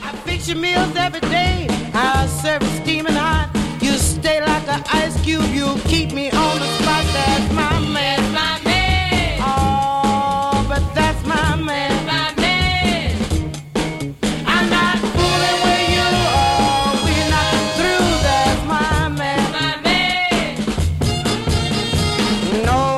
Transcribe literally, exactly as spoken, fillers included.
Fix your meals every day. I'll serve it steaming hot. You stay like an ice cube. You keep me on the spot. That's my man. That's my man. Oh, but that's my man. That's my man. I'm not fooling with you. Oh, we're not through. That's my man. My man. No.